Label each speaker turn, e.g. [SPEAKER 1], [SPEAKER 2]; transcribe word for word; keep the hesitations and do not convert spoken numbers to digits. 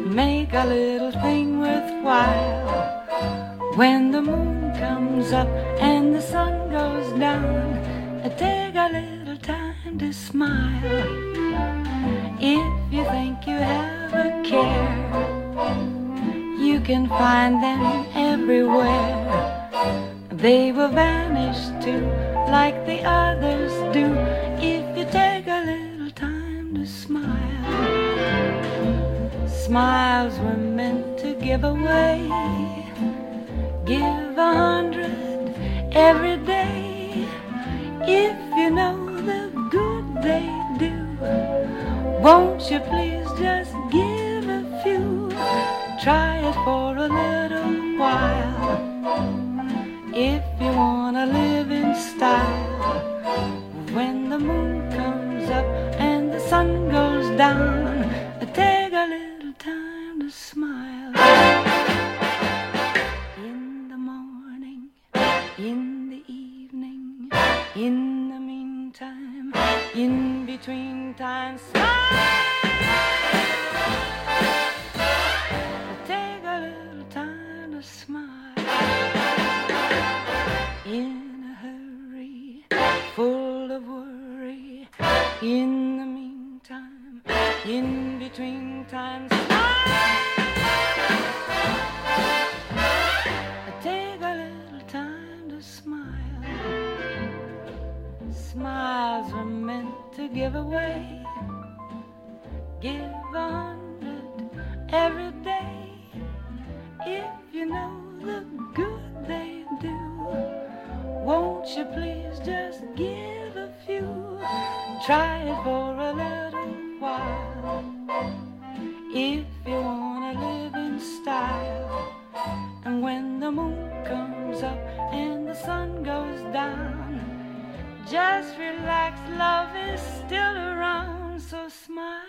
[SPEAKER 1] make a little thing worthwhile. When the moon comes up and the sun goes down, take a little time to smile. If you think you have a care, you can find them everywhere. They will vanish too, like the others do, if you take a little time to smile. Smiles were meant to give away. Give a hundred every day. If you know the good they do, won't you please just give a few? Try it for a little while. If you wanna live in style, when the moon comes up and the sun goes down, take a little time to smile. In the morning, in the evening, in the meantime, in between times, smile. Take a little time to smile. In a hurry, full of worry, in the meantime, in between times, smile. Take a little time to smile. Smiles were meant to give away. Give a hundred every day. If you know the good they do, won't you please just give a few? Try it for a little while. If you wanna live in style, and when the moon comes up and the sun goes down, just relax, love is still around, so smile.